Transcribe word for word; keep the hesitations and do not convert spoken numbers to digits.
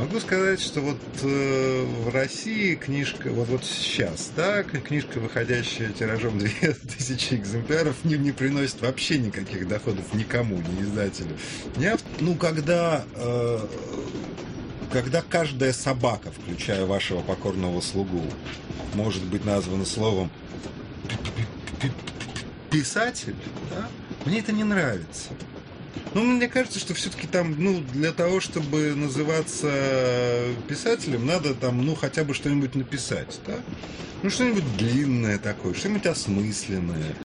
Могу сказать, что вот э, в России книжка, вот, вот сейчас, да, книжка, выходящая тиражом две тысячи экземпляров, не, не приносит вообще никаких доходов никому, ни издателю. Я, ну, когда, э, когда каждая собака, включая вашего покорного слугу, может быть названа словом писатель, да, мне это не нравится. Ну, мне кажется, что все-таки там, ну, для того, чтобы называться писателем, надо там, ну, хотя бы что-нибудь написать, да? Ну, что-нибудь длинное такое, что-нибудь осмысленное.